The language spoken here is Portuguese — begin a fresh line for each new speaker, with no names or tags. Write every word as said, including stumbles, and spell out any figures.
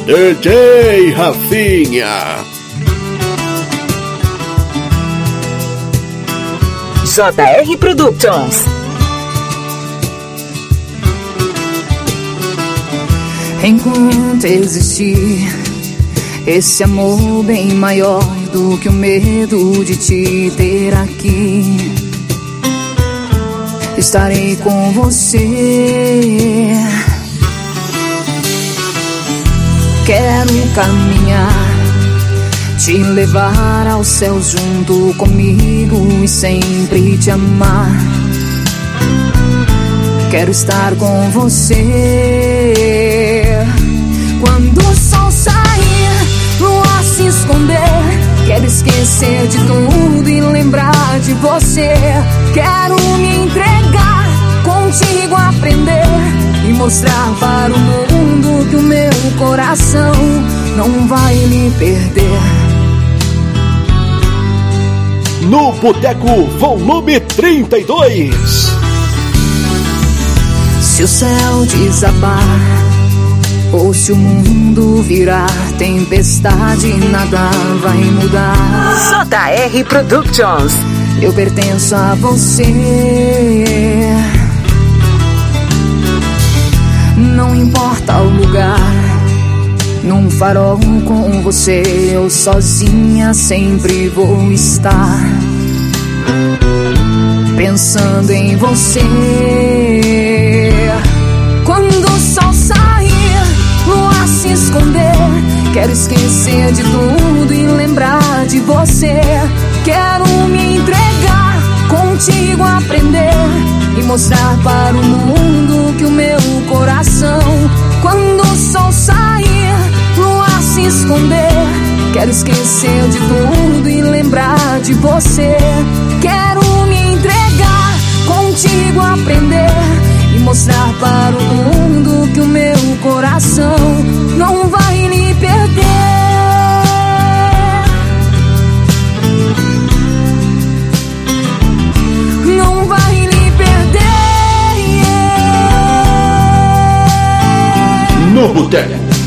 D J Rafinha.
J R Productions.
Enquanto existir esse amor bem maior do que o medo de te ter aqui, estarei com você. Quero caminhar, te levar ao céu junto comigo e sempre te amar. Quero estar com você. Quando o sol sair, lua se esconder, quero esquecer de tudo e lembrar de você. Quero me entregar, contigo aprender e mostrar para o mundo que o meu coração não vai me perder.
No Boteco Volume trinta e dois.
Se o céu desabar ou se o mundo virar tempestade, nada vai mudar.
J R Productions.
Eu pertenço a você. Não importa o lugar, num farol com você, eu sozinha sempre vou estar, pensando em você. Quando o sol sair, lua se esconder, quero esquecer de tudo e lembrar de você. Quero me entregar, contigo aprender e mostrar para o mundo que o meu coração, quando o sol sair, lua se esconder, quero esquecer de tudo e lembrar de você. Quero me entregar, contigo aprender e mostrar para o mundo que o meu coração não vai lhe perder. Não vai lhe perder.
No Boteco